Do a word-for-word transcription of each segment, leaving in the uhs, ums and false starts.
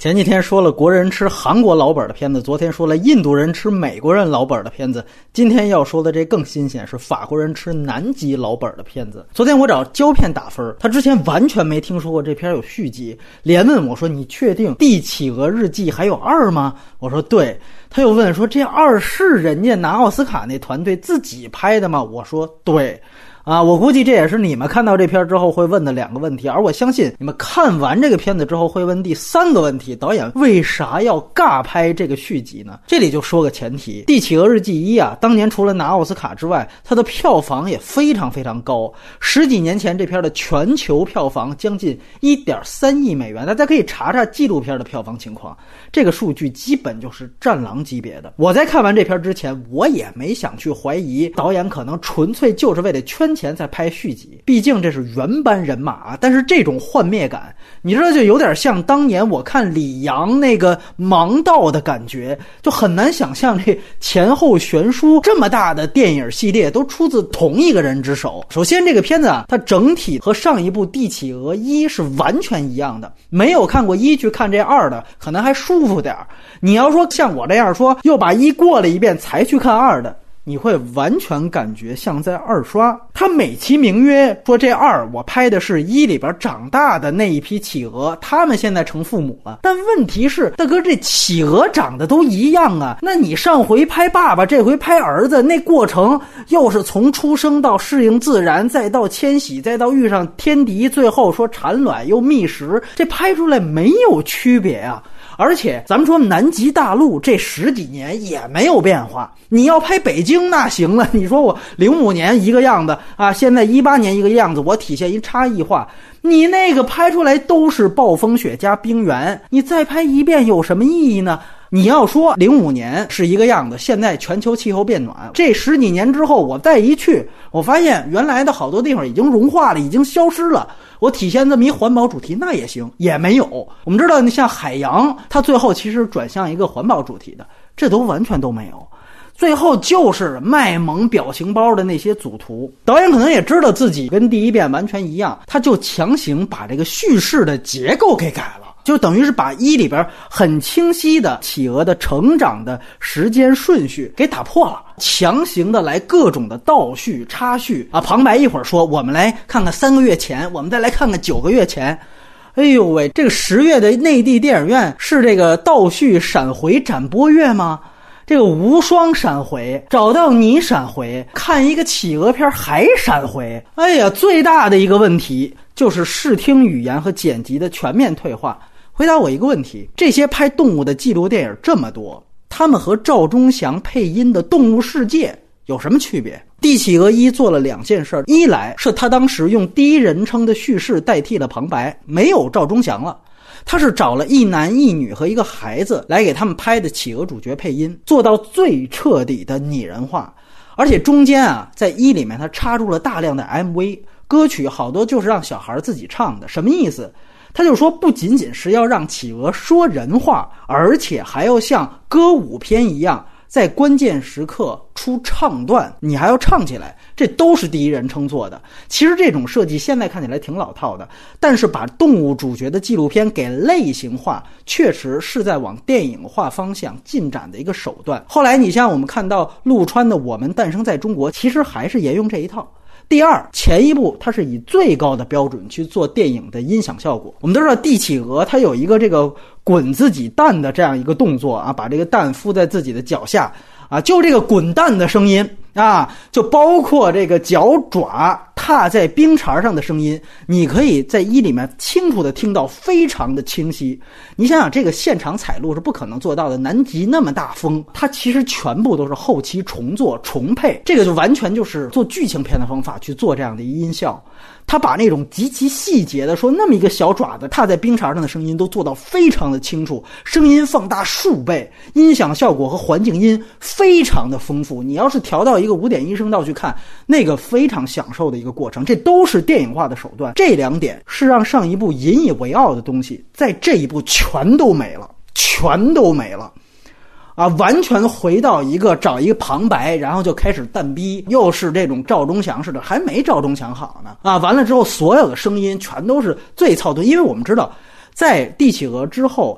前几天说了国人吃韩国老本的片子，昨天说了印度人吃美国人老本的片子，今天要说的这更新鲜，是法国人吃南极老本的片子。昨天我找胶片打分，他之前完全没听说过这片有续集，连问我说你确定《帝企鹅日记》还有二吗？我说对。他又问说这二是人家拿奥斯卡那团队自己拍的吗？我说对。啊，我估计这也是你们看到这片之后会问的两个问题，而我相信你们看完这个片子之后会问第三个问题，导演为啥要尬拍这个续集呢？这里就说个前提，《帝企鹅日记一》啊，当年除了拿奥斯卡之外，它的票房也非常非常高。十几年前这片的全球票房将近 一点三亿美元，大家可以查查纪录片的票房情况，这个数据基本就是战狼级别的。我在看完这片之前，我也没想去怀疑导演可能纯粹就是为了圈钱才拍续集，毕竟这是原班人马啊。但是这种幻灭感，你知道，就有点像当年我看李阳那个盲道的感觉，就很难想象这前后悬殊这么大的电影系列都出自同一个人之手。首先这个片子啊，它整体和上一部《帝企鹅一》是完全一样的，没有看过一去看这二的可能还舒服点。你要说像我这样说又把一过了一遍才去看二的，你会完全感觉像在二刷。他美其名曰说这二我拍的是一里边长大的那一批企鹅，他们现在成父母了。但问题是大哥，这企鹅长得都一样啊，那你上回拍爸爸这回拍儿子，那过程又是从出生到适应自然，再到迁徙，再到遇上天敌，最后说产卵又觅食，这拍出来没有区别啊。而且咱们说南极大陆这十几年也没有变化，你要拍北京那行了，你说我零五年一个样子啊，现在一八年一个样子，我体现一差异化，你那个拍出来都是暴风雪加冰原，你再拍一遍有什么意义呢？你要说零五年是一个样子，现在全球气候变暖，这十几年之后我再一去，我发现原来的好多地方已经融化了，已经消失了，我体现这么一环保主题那也行，也没有。我们知道像海洋它最后其实转向一个环保主题的，这都完全都没有，最后就是卖萌表情包的那些组图。导演可能也知道自己跟第一遍完全一样，他就强行把这个叙事的结构给改了，就等于是把一里边很清晰的企鹅的成长的时间顺序给打破了，强行的来各种的倒叙插叙啊，旁白一会儿说我们来看看三个月前，我们再来看看九个月前。哎呦喂，这个十月的内地电影院是这个倒叙闪回展播月吗？这个无双闪回，找到你闪回，看一个企鹅片还闪回。哎呀，最大的一个问题就是视听语言和剪辑的全面退化。回答我一个问题，这些拍动物的纪录电影这么多，他们和赵忠祥配音的《动物世界》有什么区别？帝企鹅一做了两件事，一来是他当时用第一人称的叙事代替了旁白，没有赵忠祥了，他是找了一男一女和一个孩子来给他们拍的企鹅主角配音，做到最彻底的拟人化。而且中间啊，在一里面他插入了大量的 M V 歌曲，好多就是让小孩自己唱的。什么意思？他就说不仅仅是要让企鹅说人话，而且还要像歌舞片一样在关键时刻出唱段，你还要唱起来，这都是第一人称做的。其实这种设计现在看起来挺老套的，但是把动物主角的纪录片给类型化，确实是在往电影化方向进展的一个手段。后来你像我们看到陆川的《我们诞生在中国》，其实还是沿用这一套。第二，前一部它是以最高的标准去做电影的音响效果。我们都知道帝企鹅它有一个这个滚自己蛋的这样一个动作啊，把这个蛋敷在自己的脚下啊，就这个滚蛋的声音啊，就包括这个脚爪踏在冰碴上的声音，你可以在一里面清楚的听到，非常的清晰。你想想这个现场采录是不可能做到的，南极那么大风，它其实全部都是后期重做重配，这个就完全就是做剧情片的方法去做这样的音效。他把那种极其细节的说那么一个小爪子踏在冰碴上的声音都做到非常的清楚，声音放大数倍，音响效果和环境音非常的丰富。你要是调到一个五点一声道去看，那个非常享受的一个过程，这都是电影化的手段。这两点是让上一部引以为傲的东西，在这一部全都没了，全都没了。啊，完全回到一个找一个旁白，然后就开始蛋逼，又是这种赵忠祥似的，还没赵忠祥好呢。啊，完了之后所有的声音全都是最操作，因为我们知道在帝企鹅之后，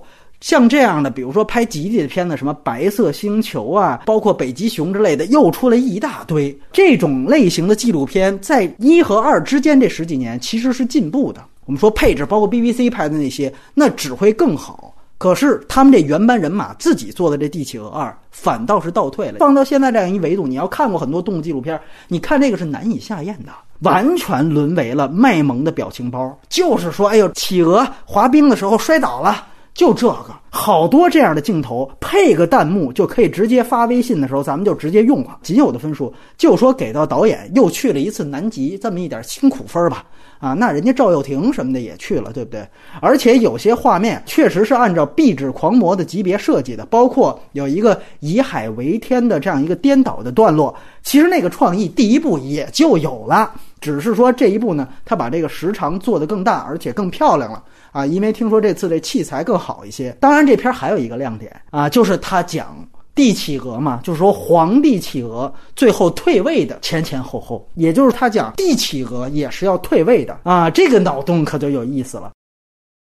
像这样的比如说拍吉利的片子，什么白色星球啊，包括北极熊之类的，又出了一大堆。这种类型的纪录片在一和二之间这十几年其实是进步的。我们说配置包括 B B C 拍的那些，那只会更好，可是他们这原班人马自己做的这帝企鹅二反倒是倒退了。放到现在这样一维度，你要看过很多动物纪录片，你看这个是难以下咽的，完全沦为了卖萌的表情包。就是说哎呦，企鹅滑冰的时候摔倒了，就这个好多这样的镜头，配个弹幕就可以直接发微信的时候咱们就直接用了。仅有的分数就说给到导演又去了一次南极这么一点辛苦分吧，啊，那人家赵又廷什么的也去了，对不对？而且有些画面确实是按照壁纸狂魔的级别设计的，包括有一个以海为天的这样一个颠倒的段落，其实那个创意第一部也就有了，只是说这一部呢，他把这个时长做得更大，而且更漂亮了啊，因为听说这次这器材更好一些。当然这片还有一个亮点啊，就是他讲帝企鹅嘛，就是说皇帝企鹅最后退位的前前后后，也就是他讲帝企鹅也是要退位的啊，这个脑洞可就有意思了。